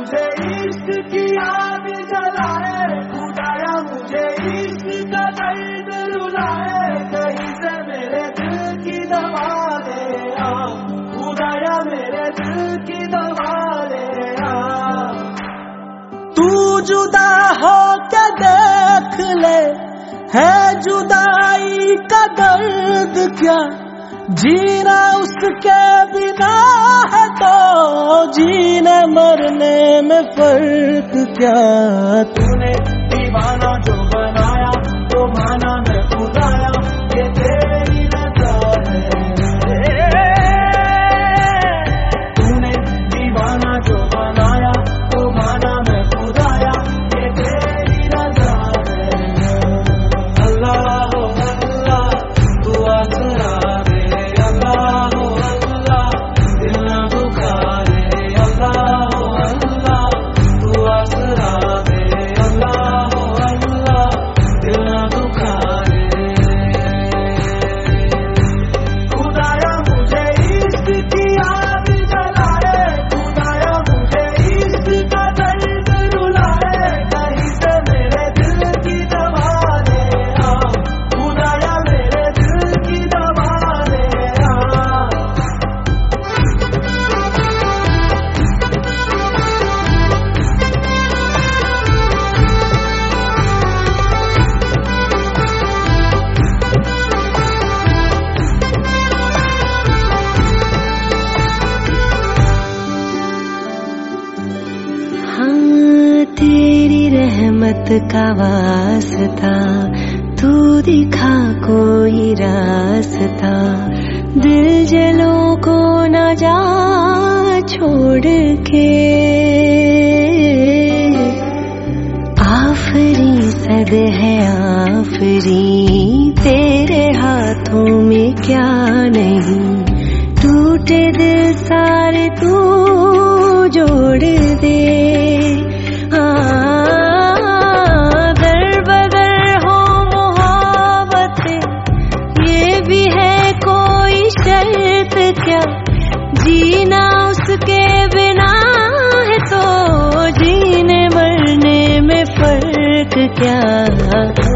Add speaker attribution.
Speaker 1: मुझे इश्क की आग जलाए, खुदाया मुझे इश्क का दर्द रुलाए, कहीं से मेरे दिल की दवा ले आ, खुदाया मेरे दिल की दवा ले आ। तू जुदा हो के देख ले, है जुदाई का दर्द क्या, जीना उसके बिना है तो जीने मरने में फर्क क्या। तूने दीवाना जो बनाया तो माना मैं खुदाया, ये तेरी रजा है। तूने दीवाना जो बनाया तो माना मैं खुदाया, ये तेरी रजा है। अल्लाह हो अल्लाह तू आसरा दे, अल्लाह हो अल्लाह दिल ना दुखारे, अल्लाह हो अल्लाह तू आसरा दे, अल्लाह हो अल्लाह दिल ना दुखारे। खुदाया मुझे इश्क की आग जलाए, खुदाया मुझे इश्क का दर्द रुलाए, कहीं से मेरे दिल की दवा ले आ, खुदाया मेरे दिल की दवा ले आ।
Speaker 2: हाँ तेरी रहमत का वास्ता, तू दिखा कोई रास्ता, दिल जलों को न जा छोड़ के। आफरी सद है आफरी, तेरे हाथों में क्या नहीं, टूटे दिल सारे तू जोड़ दे। दर बदर हो मोहब्बतें, ये भी है कोई शर्त क्या, जीना उसके बिना है तो जीने मरने में फर्क क्या।